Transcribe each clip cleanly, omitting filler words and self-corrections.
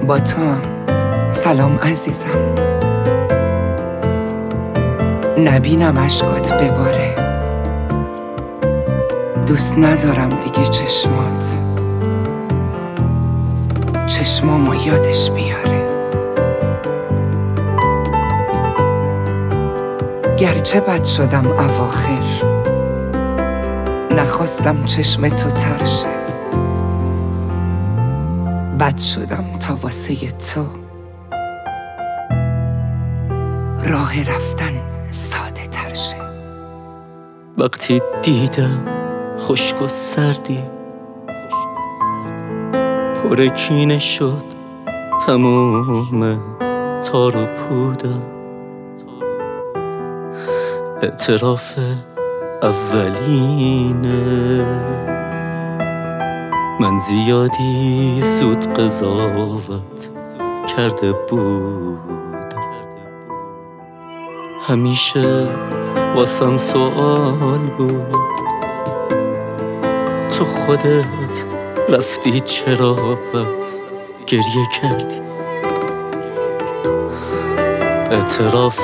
با تو هم. سلام عزیزم. نبینم اشکات بباره. دوست ندارم دیگه چشمات، چشمامو یادش بیاره. گرچه بد شدم اواخر، نخواستم چشم تو تر شه. بد شدم تا واسه تو راه رفتن ساده تر شه. وقتی دیدم خشک و سردی پر کینه شد تموم تار و پودم. اعتراف اولینه، من زیادی زود قضاوت کرده بودم. همیشه واسم سوال بود، تو خودت رفتی چرا پس گریه کردی؟ اعتراف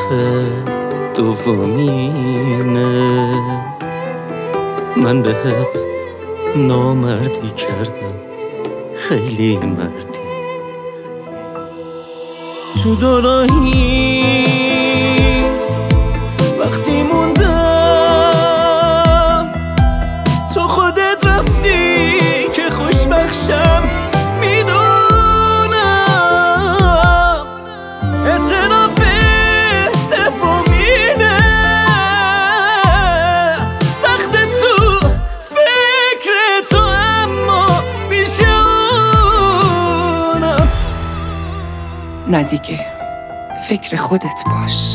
دومینه، من بهت نامردی کردم، خیلی مردی. تو دوراهی وقتی موندم، تو خودت رفتی که خوشبخشم میدونم. اعتراف سومینه، سخت تو فکر تو اما بیشونم. نه دیگه، فکر خودت باش.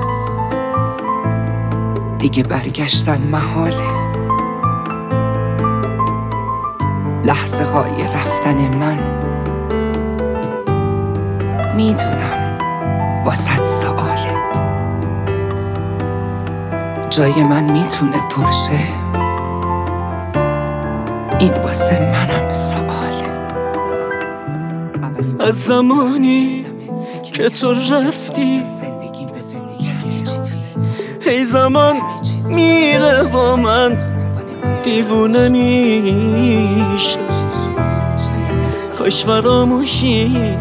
دیگه برگشتن محاله. لحظه های رفتن من میدونم با 100 سواله. جای من میتونه پرشه، این واسه منم سواله. از زمانی که تو رفتی هی زمان میره با من دیوونه میشه. کاش فراموشی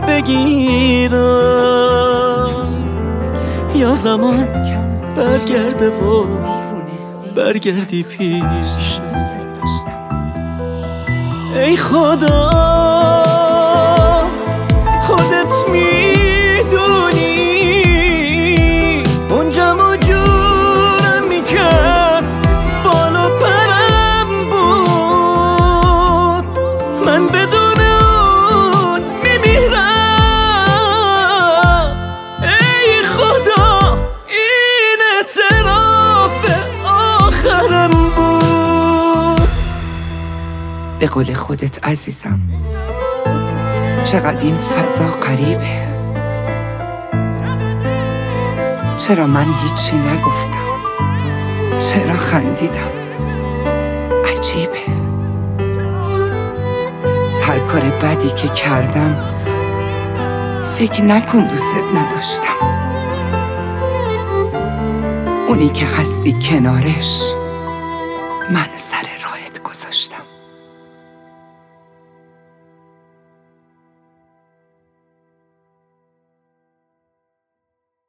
بگیرم یا زمان برگرده و برگردی پیش. ای خدا خودت میدونی اونجا جورم میکرد، بالا پرم بود، من بدون اون میمیرم. ای خدا این اعتراف آخرم بود. به قول خودت عزیزم، چقدر این فضا غریبه. چرا من هیچی نگفتم؟ چرا خندیدم؟ عجیبه. هر کار بدی که کردم فکر نکن دوست نداشتم. اونی که هستی کنارش من سر